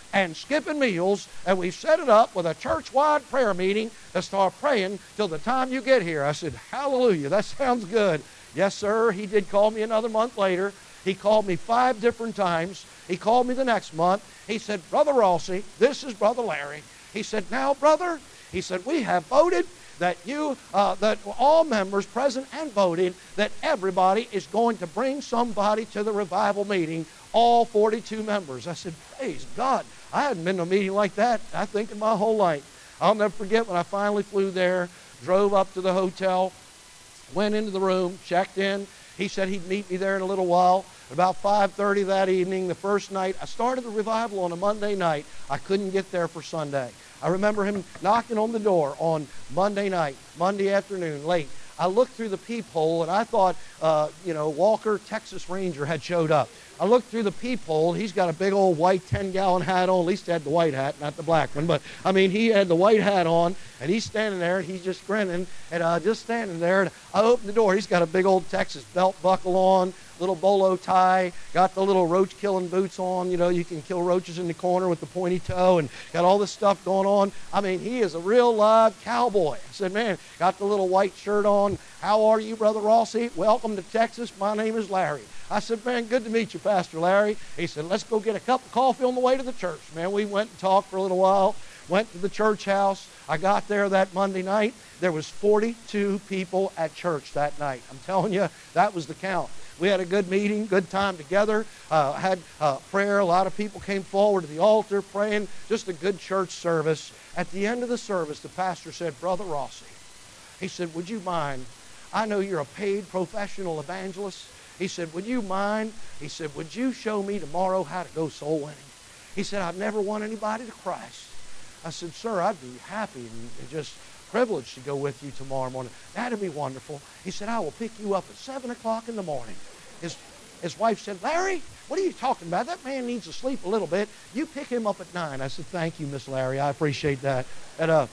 and skipping meals, and we've set it up with a church-wide prayer meeting to start praying till the time you get here. I said, hallelujah, that sounds good. Yes, sir. He did call me another month later. He called me five different times. He called me the next month. He said, Brother Rossi, this is Brother Larry. He said, now, brother, he said, we have voted that you, uh, that all members present and voted that everybody is going to bring somebody to the revival meeting, all forty-two members. I said, praise God. I hadn't been to a meeting like that, I think, in my whole life. I'll never forget when I finally flew there, drove up to the hotel, went into the room, checked in. He said he'd meet me there in a little while. About five thirty that evening, the first night, I started the revival on a Monday night. I couldn't get there for Sunday. I remember him knocking on the door on Monday night, Monday afternoon, late. I looked through the peephole, and I thought, uh, you know, Walker, Texas Ranger, had showed up. I looked through the peephole. He's got a big old white ten-gallon hat on. At least he had the white hat, not the black one. But, I mean, he had the white hat on, and he's standing there, and he's just grinning, and uh, just standing there. And I opened the door. He's got a big old Texas belt buckle on, little bolo tie, got the little roach-killing boots on. You know, you can kill roaches in the corner with the pointy toe, and got all this stuff going on. I mean, he is a real live cowboy. I said, man, got the little white shirt on. How are you, Brother Rossi? Welcome to Texas. My name is Larry. I said, man, good to meet you, Pastor Larry. He said, let's go get a cup of coffee on the way to the church. Man, we went and talked for a little while, went to the church house. I got there that Monday night. There was forty-two people at church that night. I'm telling you, that was the count. We had a good meeting, good time together, uh, had uh, prayer. A lot of people came forward to the altar praying, just a good church service. At the end of the service, the pastor said, Brother Rossi, he said, would you mind? I know you're a paid professional evangelist. He said, would you mind? He said, would you show me tomorrow how to go soul winning? He said, I've never won anybody to Christ. I said, sir, I'd be happy and, and just privileged to go with you tomorrow morning. That'd be wonderful. He said, I will pick you up at seven o'clock in the morning. His, his wife said, Larry, what are you talking about? That man needs to sleep a little bit. You pick him up at nine. I said, thank you, Miss Larry. I appreciate that. And uh,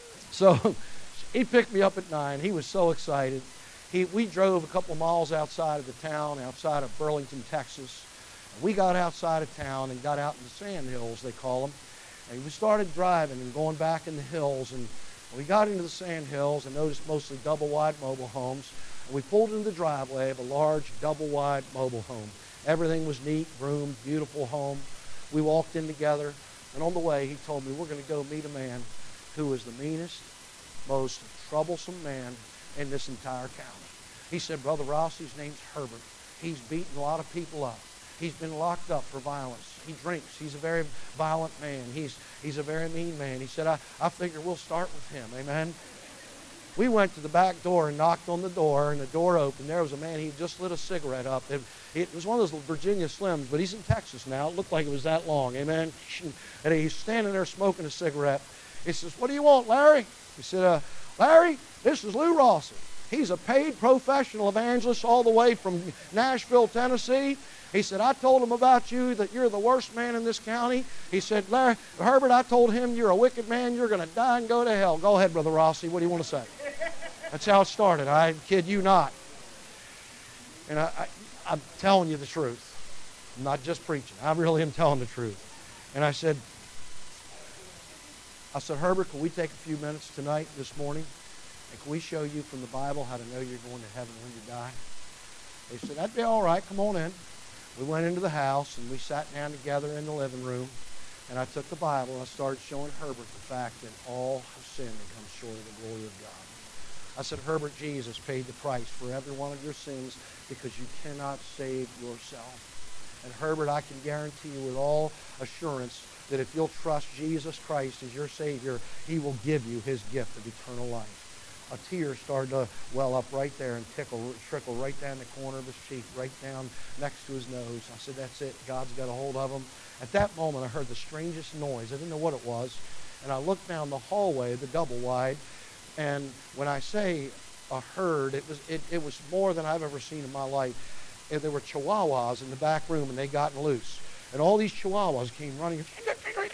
so he picked me up at nine. He was so excited. He, we drove a couple of miles outside of the town, outside of Burlington, Texas. We got outside of town and got out in the sand hills, they call them. And we started driving and going back in the hills. And we got into the sand hills and noticed mostly double-wide mobile homes. And we pulled into the driveway of a large double-wide mobile home. Everything was neat, groomed, beautiful home. We walked in together. And on the way, he told me, we're going to go meet a man who was the meanest, most troublesome man in this entire county. He said, Brother Rossi, his name's Herbert. He's beaten a lot of people up. He's been locked up for violence. He drinks. He's a very violent man. He's, he's a very mean man. He said, I, I figure we'll start with him. Amen. We went to the back door and knocked on the door, and the door opened. There was a man. He had just lit a cigarette up. It, it was one of those Virginia Slims, but he's in Texas now. It looked like it was that long. Amen. And he's standing there smoking a cigarette. He says, what do you want, Larry? He said, uh, Larry, this is Lou Rossi. He's a paid professional evangelist all the way from Nashville, Tennessee. He said, I told him about you, that you're the worst man in this county. He said, Larry, Herbert, I told him you're a wicked man. You're going to die and go to hell. Go ahead, Brother Rossi. What do you want to say? That's how it started. I kid you not. And I, I, I'm telling you the truth. I'm not just preaching. I really am telling the truth. And I said, I said, Herbert, can we take a few minutes tonight, this morning? And can we show you from the Bible how to know you're going to heaven when you die? They said, that'd be all right. Come on in. We went into the house, and we sat down together in the living room. And I took the Bible, and I started showing Herbert the fact that all have sinned and come short of the glory of God. I said, Herbert, Jesus paid the price for every one of your sins because you cannot save yourself. And Herbert, I can guarantee you with all assurance that if you'll trust Jesus Christ as your Savior, He will give you His gift of eternal life. A tear started to well up right there and tickle, trickle right down the corner of his cheek, right down next to his nose. I said, that's it. God's got a hold of him. At that moment, I heard the strangest noise. I didn't know what it was. And I looked down the hallway, the double wide, and when I say a herd, it was, it, it was more than I've ever seen in my life. And there were chihuahuas in the back room, and they gotten loose. And all these chihuahuas came running.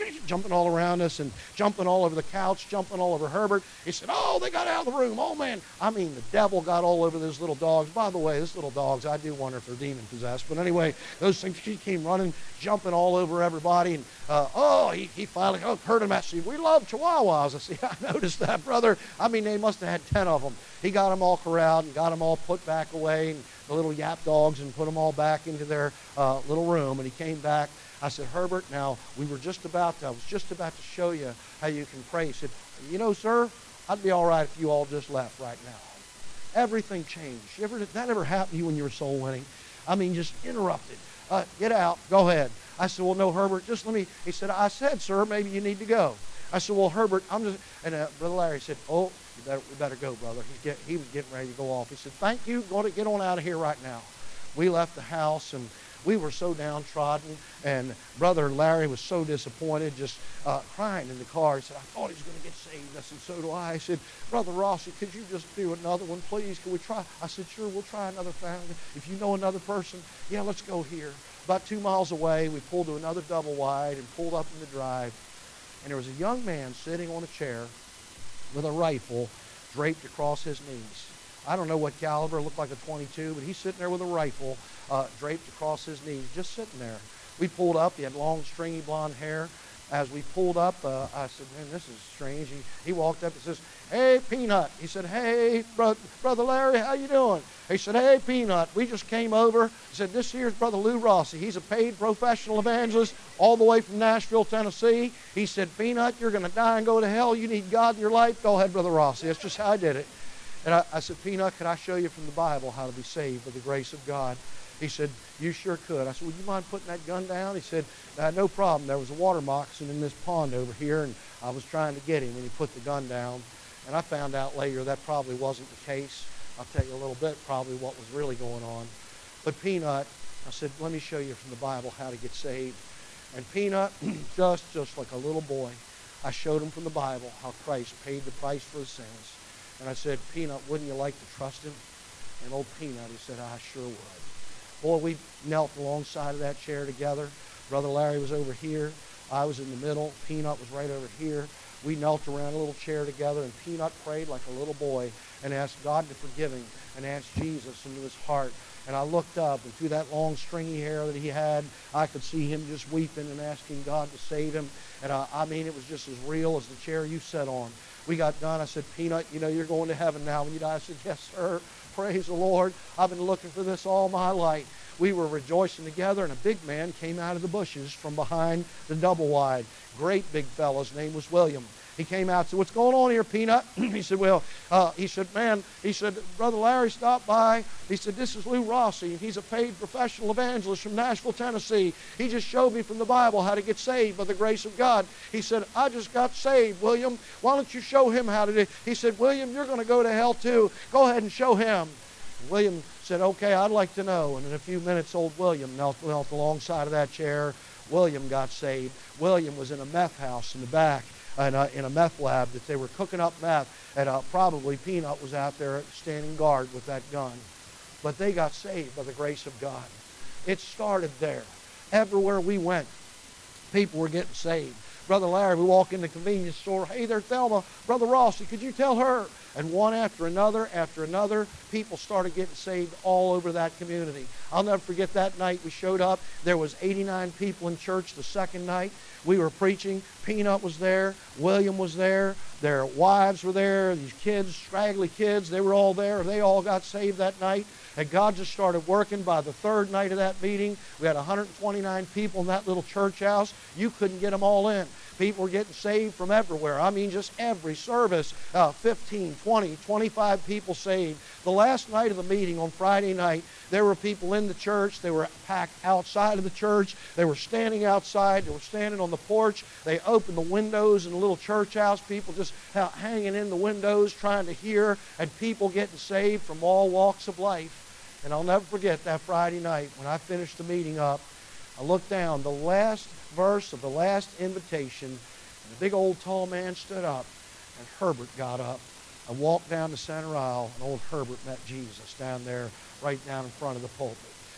jumping all around us and jumping all over the couch, jumping all over Herbert. He said, oh, they got out of the room. Oh, man. I mean, the devil got all over those little dogs. By the way, those little dogs, I do wonder if they're demon-possessed. But anyway, those things, he came running, jumping all over everybody. And, uh, oh, he, he finally oh, heard him. I said, we love Chihuahuas. I said, I noticed that, brother. I mean, they must have had ten of them. He got them all corralled and got them all put back away, and the little yap dogs, and put them all back into their uh, little room. And he came back. I said, Herbert, now, we were just about to, I was just about to show you how you can pray. He said, you know, sir, I'd be all right if you all just left right now. Everything changed. You ever, did that ever happen to you when you were soul winning? I mean, just interrupted. Uh, get out. Go ahead. I said, well, no, Herbert, just let me. He said, I said, sir, maybe you need to go. I said, well, Herbert, I'm just, and uh, Brother Larry said, oh, you better, we better go, brother. He's get, he was getting ready to go off. He said, thank you. Go to get on out of here right now. We left the house, and we were so downtrodden, and Brother Larry was so disappointed, just uh, crying in the car. He said, I thought he was going to get saved. I said, so do I. I said, Brother Rossi, could you just do another one, please? Can we try? I said, sure, we'll try another family. If you know another person, yeah, let's go here. About two miles away, we pulled to another double wide and pulled up in the drive, and there was a young man sitting on a chair with a rifle draped across his knees. I don't know what caliber, it looked like a twenty-two, but he's sitting there with a rifle uh, draped across his knees, just sitting there. We pulled up. He had long, stringy blonde hair. As we pulled up, uh, I said, man, this is strange. He, he walked up and says, hey, Peanut. He said, hey, bro- Brother Larry, how you doing? He said, hey, Peanut, we just came over. He said, this here's Brother Lou Rossi. He's a paid professional evangelist all the way from Nashville, Tennessee. He said, Peanut, you're going to die and go to hell. You need God in your life. Go ahead, Brother Rossi. That's just how I did it. And I, I said, Peanut, could I show you from the Bible how to be saved by the grace of God? He said, you sure could. I said, would you mind putting that gun down? He said, uh, no problem. There was a water moccasin in this pond over here, and I was trying to get him when he put the gun down. And I found out later that probably wasn't the case. I'll tell you a little bit probably what was really going on. But Peanut, I said, let me show you from the Bible how to get saved. And Peanut, just, just like a little boy, I showed him from the Bible how Christ paid the price for his sins. And I said, Peanut, wouldn't you like to trust him? And old Peanut, he said, I sure would. Boy, we knelt alongside of that chair together. Brother Larry was over here. I was in the middle. Peanut was right over here. We knelt around a little chair together, and Peanut prayed like a little boy and asked God to forgive him and asked Jesus into his heart. And I looked up, and through that long, stringy hair that he had, I could see him just weeping and asking God to save him. And I, I mean, it was just as real as the chair you sat on. We got done. I said, Peanut, you know, you're going to heaven now when you die. I said, yes, sir. Praise the Lord. I've been looking for this all my life. We were rejoicing together, and a big man came out of the bushes from behind the double wide. Great big fellow. His name was William. He came out and said, what's going on here, Peanut? He said, well, uh, he said, man, he said, Brother Larry stopped by. He said, this is Lou Rossi, and he's a paid professional evangelist from Nashville, Tennessee. He just showed me from the Bible how to get saved by the grace of God. He said, I just got saved, William. Why don't you show him how to do it? He said, William, you're going to go to hell too. Go ahead and show him. And William said, okay, I'd like to know. And in a few minutes, old William knelt, knelt alongside of that chair. William got saved. William was in a meth house in the back. In a, in a meth lab that they were cooking up meth, and uh, probably Peanut was out there standing guard with that gun. But they got saved by the grace of God. It started there. Everywhere we went, people were getting saved. Brother Larry, we walk in the convenience store, hey there, Thelma, Brother Rossi, could you tell her? And one after another, after another, people started getting saved all over that community. I'll never forget that night we showed up. There was eighty-nine people in church the second night. We were preaching. Peanut was there. William was there. Their wives were there. These kids, straggly kids, they were all there. They all got saved that night. And God just started working. By the third night of that meeting, we had one hundred twenty-nine people in that little church house. You couldn't get them all in. People were getting saved from everywhere. I mean, just every service, uh, fifteen, twenty, twenty-five people saved. The last night of the meeting on Friday night, there were people in the church. They were packed outside of the church. They were standing outside. They were standing on the porch. They opened the windows in the little church house. People just uh, hanging in the windows trying to hear, and people getting saved from all walks of life. And I'll never forget that Friday night when I finished the meeting up. I looked down, the last verse of the last invitation, and the big old tall man stood up, and Herbert got up and walked down the center aisle, and old Herbert met Jesus down there, right down in front of the pulpit.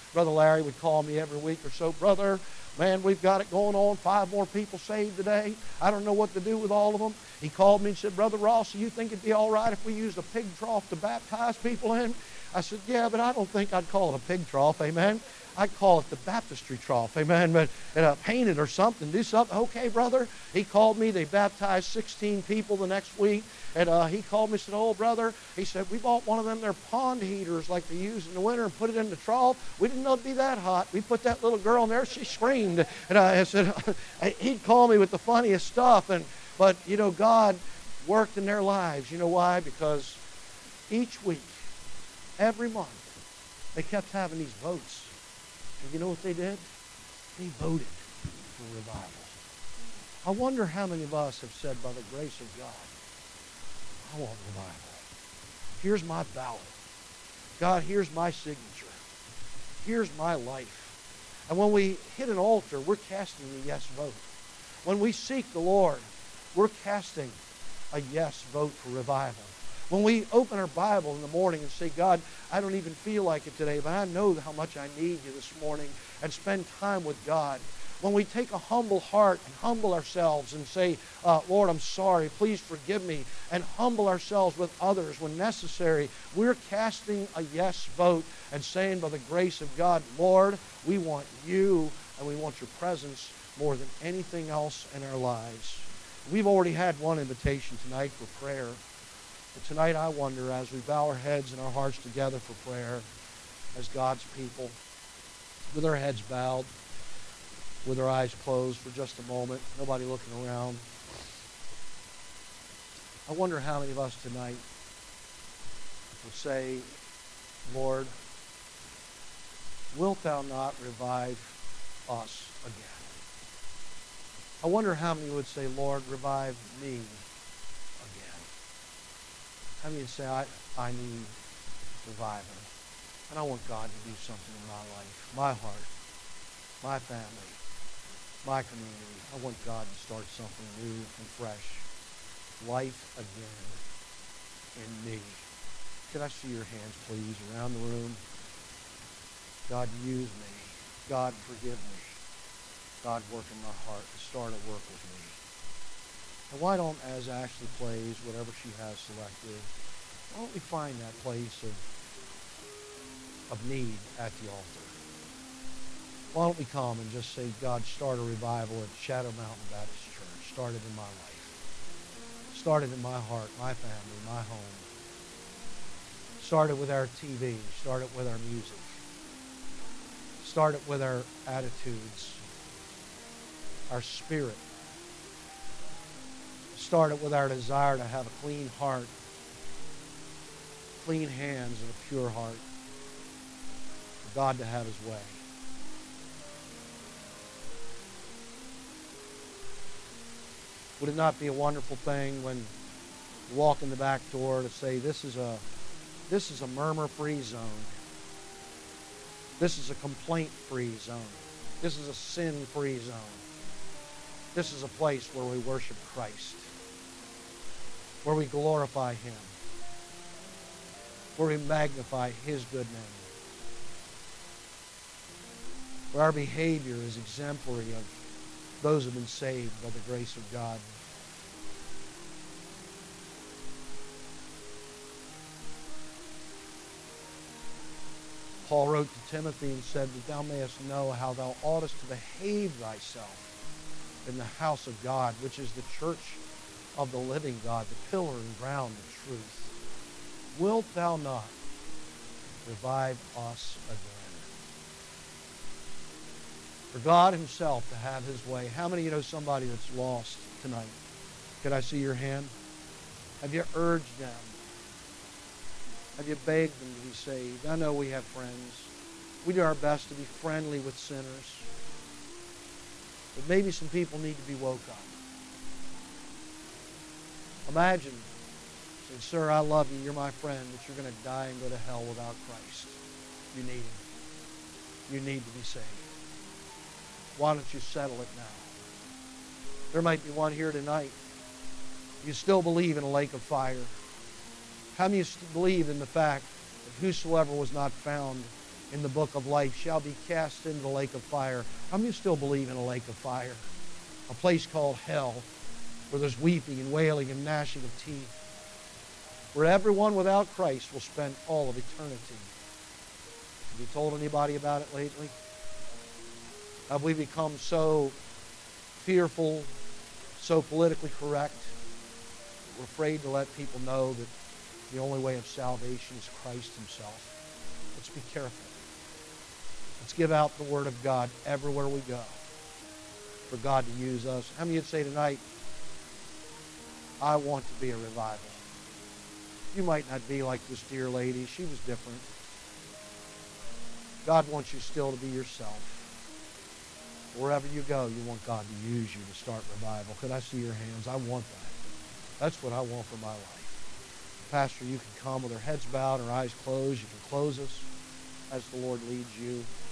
Brother Larry would call me every week or so. Brother, man, we've got it going on. Five more people saved today. I don't know what to do with all of them. He called me and said, Brother Ross, do you think it'd be all right if we used a pig trough to baptize people in? I said, yeah, but I don't think I'd call it a pig trough, amen. I'd call it the baptistry trough, amen, but uh, paint it or something, do something. Okay, brother. He called me. They baptized sixteen people the next week, and uh, he called me and said, oh, brother, he said, we bought one of them, their pond heaters like they use in the winter and put it in the trough. We didn't know it'd be that hot. We put that little girl in there. She screamed, and I said, he'd call me with the funniest stuff, and but, you know, God worked in their lives. You know why? Because each week, every month, they kept having these votes. And you know what they did? They voted for revival. I wonder how many of us have said, by the grace of God, I want revival. Here's my ballot. God, here's my signature. Here's my life. And when we hit an altar, we're casting a yes vote. When we seek the Lord, we're casting a yes vote for revival. When we open our Bible in the morning and say, God, I don't even feel like it today, but I know how much I need you this morning, and spend time with God. When we take a humble heart and humble ourselves and say, uh, Lord, I'm sorry, please forgive me, and humble ourselves with others when necessary, we're casting a yes vote and saying, by the grace of God, Lord, we want you and we want your presence more than anything else in our lives. We've already had one invitation tonight for prayer. But tonight I wonder, as we bow our heads and our hearts together for prayer, as God's people, with our heads bowed, with our eyes closed for just a moment, nobody looking around, I wonder how many of us tonight will say, Lord, wilt thou not revive us again? I wonder how many would say, Lord, revive me. How many say, I, I need revival, and I want God to do something in my life, my heart, my family, my community. I want God to start something new and fresh, life again in me. Could I see your hands, please, around the room? God, use me. God, forgive me. God, work in my heart and start a work with me. And why don't, as Ashley plays whatever she has selected, why don't we find that place of, of need at the altar? Why don't we come and just say, God, start a revival at Shadow Mountain Baptist Church. Start it in my life. Start it in my heart, my family, my home. Start it with our T V. Start it with our music. Start it with our attitudes, our spirit. Start it with our desire to have a clean heart, clean hands, and a pure heart, for God to have his way. Would it not be a wonderful thing when you walk in the back door to say, this is a, this is a murmur-free zone. This is a complaint-free zone. This is a sin-free zone. This is a place where we worship Christ, where we glorify him, where we magnify his good name, where our behavior is exemplary of those who have been saved by the grace of God. Paul wrote to Timothy and said that thou mayest know how thou oughtest to behave thyself in the house of God, which is the church of the living God, the pillar and ground of truth. Wilt thou not revive us again? For God himself to have his way. How many of you know somebody that's lost tonight? Could I see your hand? Have you urged them? Have you begged them to be saved? I know we have friends. We do our best to be friendly with sinners. But maybe some people need to be woke up. Imagine saying, sir, I love you, you're my friend, but you're going to die and go to hell without Christ. You need him. You need to be saved. Why don't you settle it now? There might be one here tonight. You still believe in a lake of fire. How many of you believe in the fact that whosoever was not found in the book of life shall be cast into the lake of fire. How many still believe in a lake of fire? A place called hell, where there's weeping and wailing and gnashing of teeth, where everyone without Christ will spend all of eternity. Have you told anybody about it lately? Have we become so fearful, so politically correct, that we're afraid to let people know that the only way of salvation is Christ himself? Let's be careful. Let's give out the Word of God everywhere we go for God to use us. How many would say tonight, I want to be a revival? You might not be like this dear lady. She was different. God wants you still to be yourself. Wherever you go, you want God to use you to start revival. Could I see your hands? I want that. That's what I want for my life. Pastor, you can come with our heads bowed, our eyes closed. You can close us as the Lord leads you.